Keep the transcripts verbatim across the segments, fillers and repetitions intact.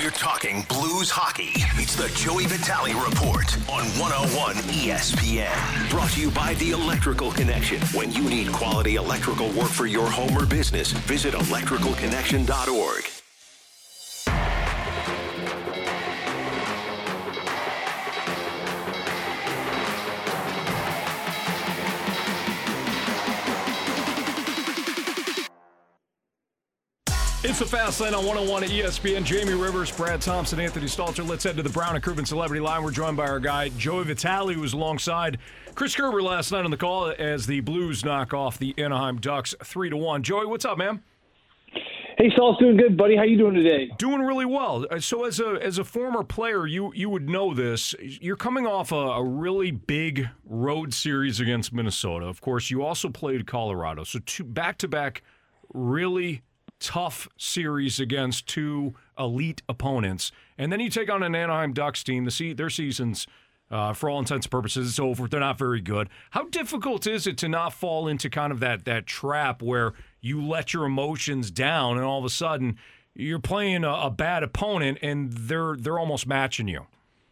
We're talking Blues hockey. It's the Joey Vitale Report on one oh one E S P N. Brought to you by The Electrical Connection. When you need quality electrical work for your home or business, visit electrical connection dot org. It's the Fast Lane on one oh one at E S P N. Jamie Rivers, Brad Thompson, Anthony Stalter. Let's head to the Brown and Crouppen Celebrity Line. We're joined by our guy, Joey Vitale, who was alongside Chris Kerber last night on the call as the Blues knock off the Anaheim Ducks three to one. Joey, what's up, man? Hey, Saul's doing good, buddy. How you doing today? Doing really well. So as a as a former player, you you would know this. You're coming off a, a really big road series against Minnesota. Of course, you also played Colorado. So two back-to-back really tough series against two elite opponents. And then you take on an Anaheim Ducks team. The se- their season's, uh, for all intents and purposes, it's over. They're not very good. How difficult is it to not fall into kind of that that trap where you let your emotions down and all of a sudden you're playing a, a bad opponent and they're they're almost matching you?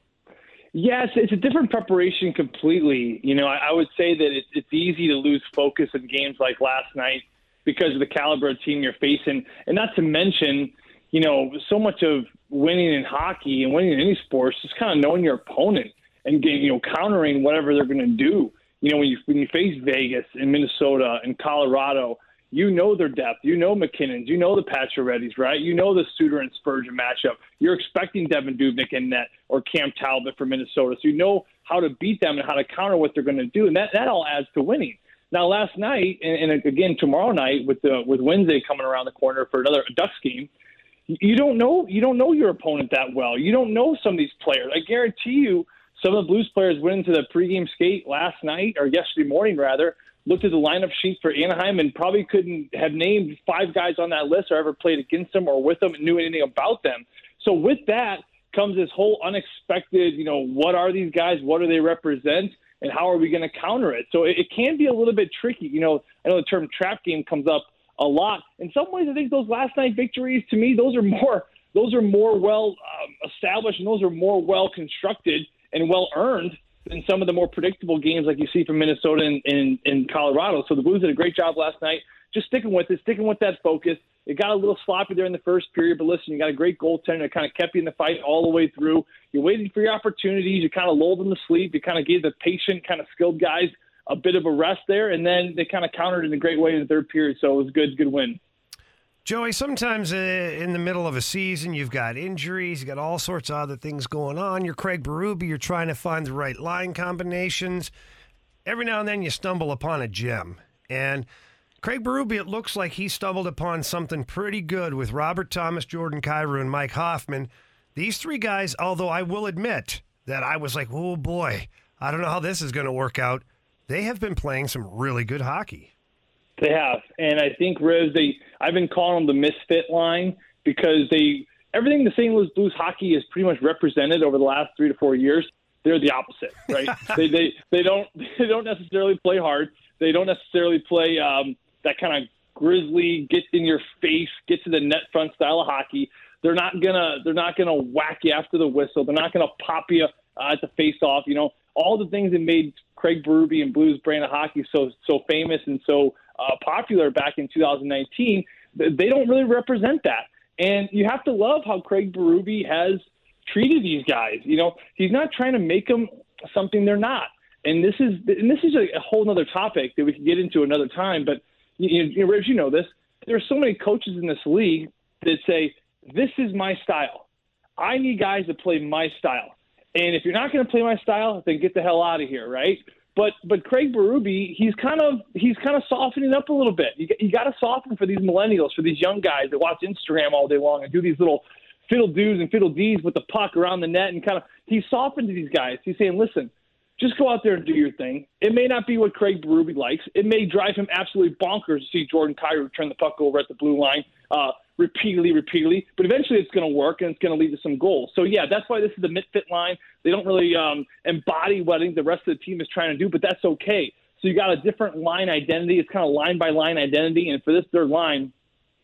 Yes, it's a different preparation completely. You know, I, I would say that it, it's easy to lose focus in games like last night because of the caliber of team you're facing. And not to mention, you know, so much of winning in hockey and winning in any sports is kind of knowing your opponent and getting, you know, countering whatever they're going to do. You know, when you when you face Vegas and Minnesota and Colorado, you know their depth. You know McKinnon's. You know the Pacioretty's, right? You know the Suter and Spurgeon matchup. You're expecting Devin Dubnyk in net or Cam Talbot for Minnesota. So you know how to beat them and how to counter what they're going to do. And that, that all adds to winning. Now, last night, and, and again tomorrow night, with the with Wednesday coming around the corner for another Ducks game, you don't know you don't know your opponent that well. You don't know some of these players. I guarantee you, some of the Blues players went into the pregame skate last night or yesterday morning, rather, looked at the lineup sheet for Anaheim and probably couldn't have named five guys on that list or ever played against them or with them and knew anything about them. So with that comes this whole unexpected, you know, what are these guys? What do they represent? And how are we going to counter it? So it, it can be a little bit tricky. You know, I know the term trap game comes up a lot. In some ways, I think those last night victories, to me, those are more those are more well um, established and those are more well constructed and well earned than some of the more predictable games like you see from Minnesota and, and, and Colorado. So the Blues did a great job last night, just sticking with it, sticking with that focus. It got a little sloppy there in the first period, but listen, you got a great goaltender that kind of kept you in the fight all the way through. You waited for your opportunities. You kind of lulled them to sleep. You kind of gave the patient, kind of skilled guys a bit of a rest there, and then they kind of countered in a great way in the third period. So it was a good, good win. Joey, sometimes uh, in the middle of a season, you've got injuries, you've got all sorts of other things going on. You're Craig Berube, you're trying to find the right line combinations. Every now and then you stumble upon a gem. And Craig Berube, it looks like he stumbled upon something pretty good with Robert Thomas, Jordan Kyrou, and Mike Hoffman. These three guys, although I will admit that I was like, oh boy, I don't know how this is going to work out. They have been playing some really good hockey. They have, and I think Rivs. They I've been calling them the misfit line because they everything the Saint Louis Blues hockey is pretty much represented over the last three to four years. They're the opposite, right? they they they don't they don't necessarily play hard. They don't necessarily play um, that kind of grizzly, get in your face, get to the net front style of hockey. They're not gonna they're not gonna whack you after the whistle. They're not gonna pop you uh, at the face off. You know, all the things that made Craig Berube and Blues brand of hockey so so famous and so uh, popular back in two thousand nineteen. They don't really represent that, and you have to love how Craig Berube has treated these guys. You know, he's not trying to make them something they're not. And this is and this is a, a whole other topic that we can get into another time. But you, you know, Rich, you know this. There are so many coaches in this league that say, "This is my style. I need guys to play my style. And if you're not going to play my style, then get the hell out of here, right?" But but Craig Berube, he's kind of he's kind of softening up a little bit. You you got to soften for these millennials, for these young guys that watch Instagram all day long and do these little fiddle doos and fiddle dees with the puck around the net, and kind of he's softened to these guys. He's saying, listen, just go out there and do your thing. It may not be what Craig Berube likes. It may drive him absolutely bonkers to see Jordan Kyrou turn the puck over at the blue line uh, repeatedly, repeatedly. But eventually it's going to work, and it's going to lead to some goals. So, yeah, that's why this is the misfit line. They don't really um, embody what I think the rest of the team is trying to do, but that's okay. So you got a different line identity. It's kind of line-by-line identity. And for this third line,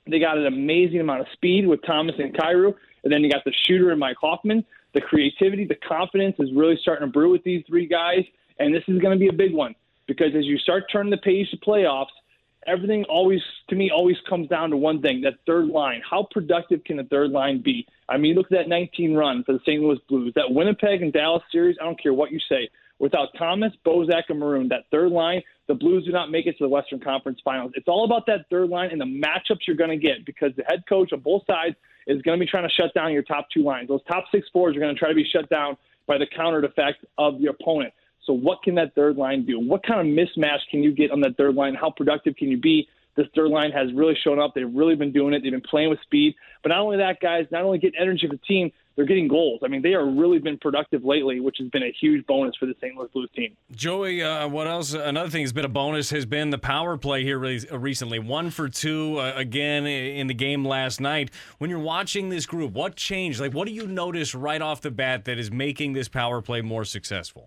They got an amazing amount of speed with Thomas and Kyrou, and then you got the shooter in Mike Hoffman. The creativity, the confidence is really starting to brew with these three guys, and this is going to be a big one because as you start turning the page to playoffs, everything always, to me, always comes down to one thing, that third line. How productive can the third line be? I mean, look at that nineteen run for the Saint Louis Blues. That Winnipeg and Dallas series, I don't care what you say. Without Thomas, Bozak, and Maroon, that third line, the Blues do not make it to the Western Conference Finals. It's all about that third line and the matchups you're going to get because the head coach on both sides is going to be trying to shut down your top two lines. Those top six forwards are going to try to be shut down by the counter effect of your opponent. So what can that third line do? What kind of mismatch can you get on that third line? How productive can you be? This third line has really shown up. They've really been doing it. They've been playing with speed. But not only that, guys, not only getting energy for the team, they're getting goals. I mean, they are really been productive lately, which has been a huge bonus for the Saint Louis Blues team. Joey, uh, what else? Another thing that's been a bonus has been the power play here re- recently. One for two, uh, again, in the game last night. When you're watching this group, what changed? Like, what do you notice right off the bat that is making this power play more successful?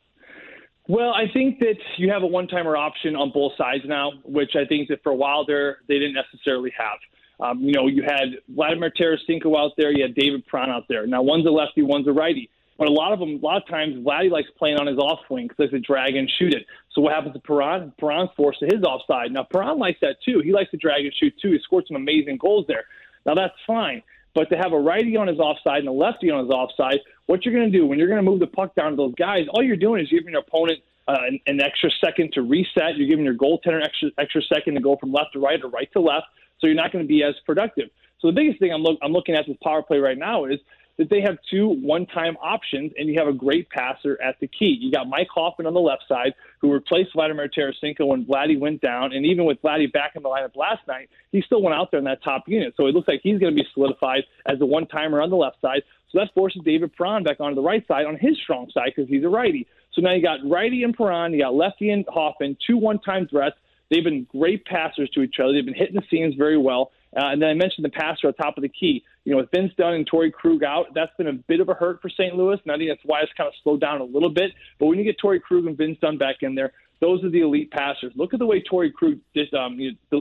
Well, I think that you have a one-timer option on both sides now, which I think that for a while there they didn't necessarily have. Um, you know, you had Vladimir Tarasenko out there, you had David Perron out there. Now, one's a lefty, one's a righty. But a lot of them, a lot of times, Vladdy likes playing on his off swing because he likes to drag and shoot it. So what happens to Perron? Perron's forced to his offside. Now, Perron likes that too. He likes to drag and shoot too. He scored some amazing goals there. Now, that's fine. But to have a righty on his offside and a lefty on his offside, what you're going to do when you're going to move the puck down to those guys, all you're doing is giving your opponent uh, an, an extra second to reset. You're giving your goaltender an extra, extra second to go from left to right or right to left. So you're not going to be as productive. So the biggest thing I'm, look, I'm looking at this power play right now is that they have two one-time options, and you have a great passer at the key. You got Mike Hoffman on the left side, who replaced Vladimir Tarasenko when Vladdy went down, and even with Vladdy back in the lineup last night, he still went out there in that top unit. So it looks like he's going to be solidified as a one-timer on the left side. So that forces David Perron back onto the right side on his strong side because he's a righty. So now you got righty and Perron, you got lefty and Hoffman, two one-time threats. They've been great passers to each other. They've been hitting the seams very well. Uh, and then I mentioned the passer on top of the key. You know, with Vince Dunn and Torrey Krug out, that's been a bit of a hurt for Saint Louis, and I think that's why it's kind of slowed down a little bit. But when you get Torrey Krug and Vince Dunn back in there, those are the elite passers. Look at the way Torrey Krug dis, um, you know,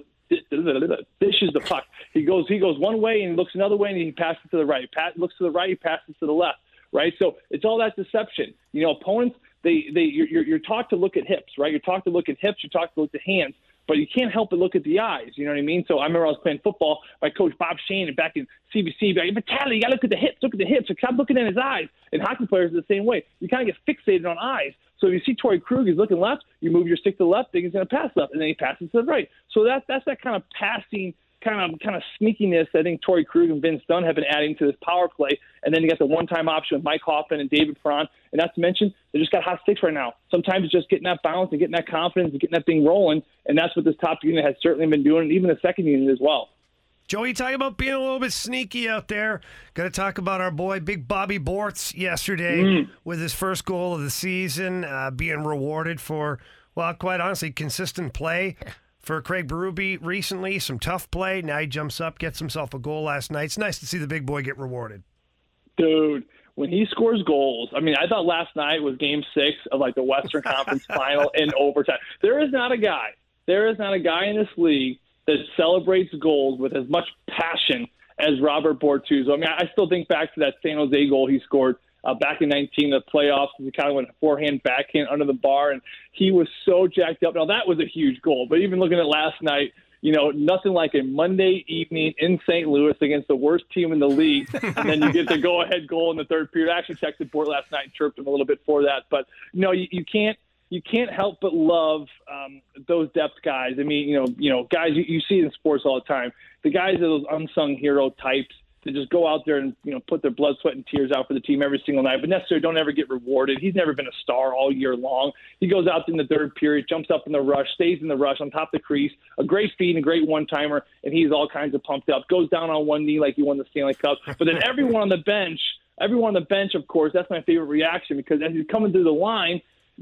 dishes the puck. He goes he goes one way and looks another way, and he passes to the right. He pass, looks to the right, he passes to the left. Right? So it's all that deception. You know, opponents, they, they you're, you're taught to look at hips, right? You're taught to look at hips, you're taught to look at hands. But you can't help but look at the eyes. You know what I mean? So I remember I was playing football. My coach, Bob Shane, and back in C B C, like, Vitaly, you got to look at the hips. Look at the hips. So stop looking at his eyes. And hockey players are the same way. You kind of get fixated on eyes. So if you see Torrey Krug, he's looking left, you move your stick to the left, think he's going to pass left, and then he passes to the right. So that, that's that kind of passing, kind of kind of sneakiness I think Torrey Krug and Vince Dunn have been adding to this power play. And then you got the one-time option with Mike Hoffman and David Perron. And not to mention, they just got hot sticks right now. Sometimes it's just getting that balance and getting that confidence and getting that thing rolling. And that's what this top unit has certainly been doing, and even the second unit as well. Joey, talking about being a little bit sneaky out there. Got to talk about our boy, Big Bobby Bortz, yesterday mm. with his first goal of the season, uh, being rewarded for, well, quite honestly, consistent play. For Craig Berube recently, some tough play. Now he jumps up, gets himself a goal last night. It's nice to see the big boy get rewarded. Dude, when he scores goals, I mean, I thought last night was game six of like the Western Conference Final in overtime. There is not a guy, there is not a guy in this league that celebrates goals with as much passion as Robert Bortuzzo. I mean, I still think back to that San Jose goal he scored Uh, back in nineteen, the playoffs, he kind of went forehand, backhand under the bar, and he was so jacked up. Now, that was a huge goal, but even looking at last night, you know, nothing like a Monday evening in Saint Louis against the worst team in the league, and then you get the go-ahead goal in the third period. I actually texted Bort last night and chirped him a little bit for that, but, you know, you, you can't you can't help but love um, those depth guys. I mean, you know, you know, guys, you, you see it in sports all the time. The guys are those unsung hero types to just go out there and, you know, put their blood, sweat, and tears out for the team every single night, but necessarily don't ever get rewarded. He's never been a star all year long. He goes out in the third period, jumps up in the rush, stays in the rush on top of the crease, a great feed and a great one-timer, and he's all kinds of pumped up. Goes down on one knee like he won the Stanley Cup. But then everyone on the bench, everyone on the bench, of course, that's my favorite reaction, because as he's coming through the line,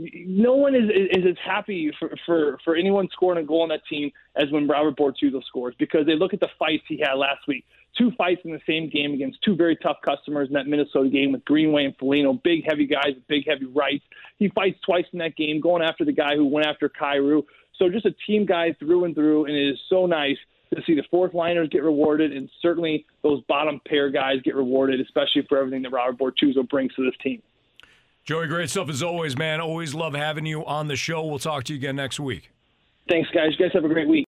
no one is, is, is as happy for, for, for anyone scoring a goal on that team as when Robert Bortuzzo scores, because they look at the fights he had last week. Two fights in the same game against two very tough customers in that Minnesota game with Greenway and Foligno, big, heavy guys with big, heavy rights. He fights twice in that game, going after the guy who went after Kyrou. So just a team guy through and through, and it is so nice to see the fourth liners get rewarded, and certainly those bottom pair guys get rewarded, especially for everything that Robert Bortuzzo brings to this team. Joey, great stuff as always, man. Always love having you on the show. We'll talk to you again next week. Thanks, guys. You guys have a great week.